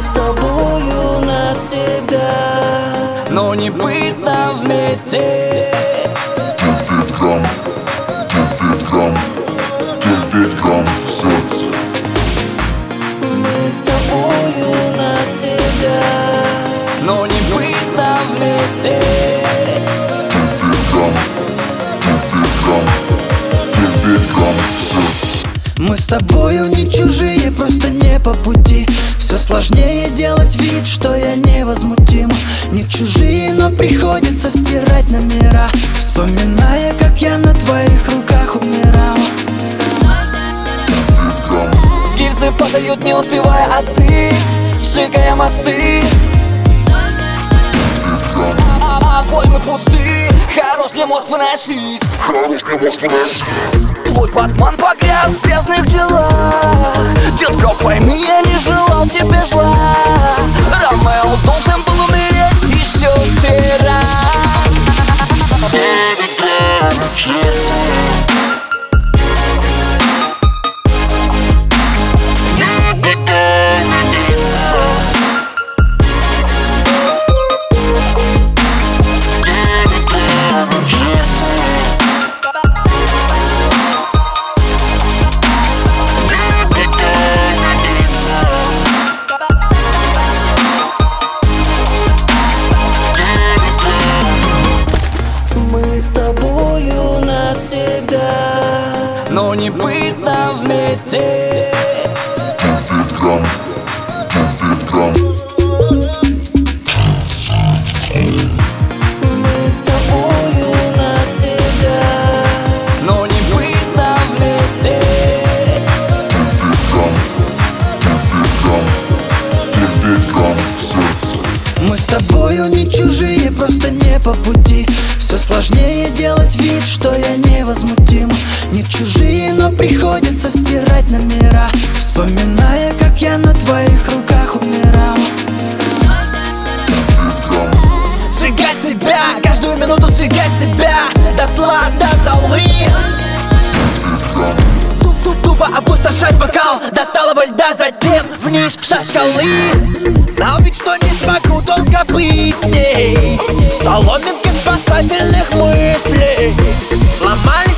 с тобою навсегда, но не быть нам вместе. 9 грамм, 9 грамм, 9 грамм в сердце. Мы с тобою навсегда, но не быть нам вместе. 9 грамм, 9 грамм, 9 грамм в сердце. Мы с тобою не чужие, просто не по пути. Все сложнее делать вид, что я невозмутим. Не чужие, но приходится стирать номера, вспоминая, как я на твоих руках умирал. 9 грамм, Гильзы падают, не успевая остыть, сжигая мосты. 9 грамм, А войны пусты, хорош мне мозг выносить. хорош мне мозг выносить. Твой подман погряз в грязных делах. Детка, пойми, я не желал тебе зла. Ромео должен был умереть еще вчера. 9 грамм в сердце. Мы с тобою навсегда, но не быть нам вместе. 9 грамм, 9 грамм. Мы с тобою навсегда, но не быть нам вместе. 9 грамм, 9 грамм, 9 грамм в сердце. Мы с тобою не чужие, просто не по пути. Все сложнее делать вид, что я невозмутим. Не чужие, но приходится стирать номера, вспоминая, как я на твоих руках умирал. 9 грамм, Сжигать себя, каждую минуту сжигать себя, дотла, до золы. 9 грамм, Тупо опустошать бокал до талого льда, затем вниз со скалы. Знал ведь, что не смогу долго быть с ней. Соломинки спасательных мыслей сломали